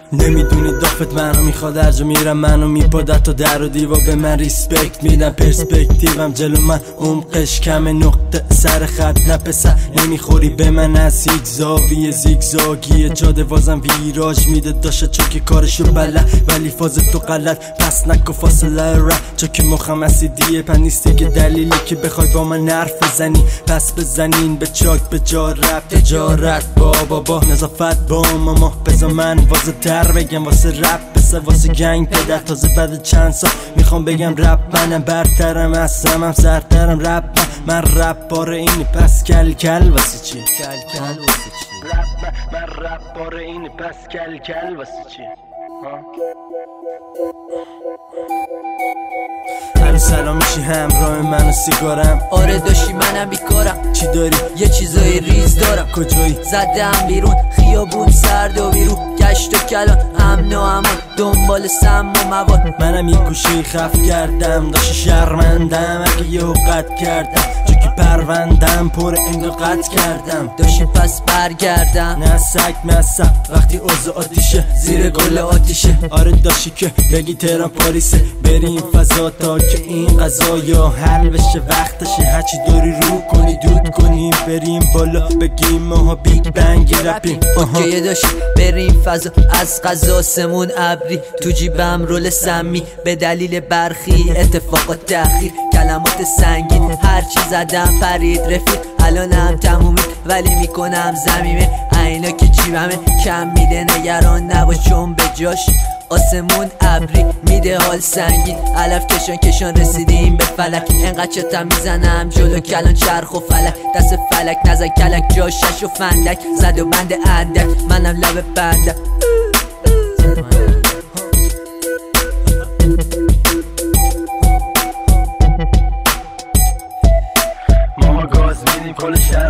نمیدونی دافت منو میخواد هر جا میرم منو میپادت و در و دیوا به من ریسپکت میدن پرسپکتیوم جلو من عمقش کم نقطه سر خط نه پسر نمیخوری به من از هیچ زاویه زیگزاگیه جاده وازم ویراج میده داشته چون کارشو بلد ولی فاز تو غلط پس نکو فاصله رپ چون که مخم اسیدیه پنیستی که دلیلی که بخوای با من حرف بزنی پس بزنین به چاک به جا رپ تجارت با نظافت با ماما بزا من واسه تر بگم واسه رپ بسه واسه گنگ پدر تازه بعد چند سال میخوام بگم رپ منم برترم از سمم سرترم رپ من رپ باره اینی پس کل کل واسه چی من رپ باره اینی پس کل کل واسه چی هر سلام میشی همراه من و سیگارم آره داشتی منم بیکارم چی داری؟ یه چیزای ریز دارم کجایی؟ زدم بیرون خیابون سرد و بیرون گشت و کلان امن و امان دنبال سم و مواد منم یه گوشه خف کردم داشتی شرمندم اگه یه قطع کردم چون که پروندم پر انگا قطع کردم داشتی پس برگردم نه سگ مصب وقتی اوضاع آتیشه زیر گل آتیشه آره داشتی که بگی تهران پاریسه بریم فضا تا که این قضایا حل بشه وقتشه هرچی داری رو کنی دود کنیم بریم بالا بگیم ماها بیگ بنگ رپیم اوکی داشتی بریم فضا از قضا سمون ابری تو جیبم رول سمی به دلیل برخی اتفاقات تأخیر کلمات سنگین هرچی زدم پرید رفیق الانم تمومه ولی میکنم زمینه اینا که جیبمه کم میده نگران نباش چون به جاش آسمون ابری میده حال سنگین علف کشان رسیدیم به فلک انقدر چتم میزنم جلو کلان چرخ و فلک دست فلک نزن کلک جا شش و فندک زد و بند اندک منم لب بندک ما گاز میدیم کل شهر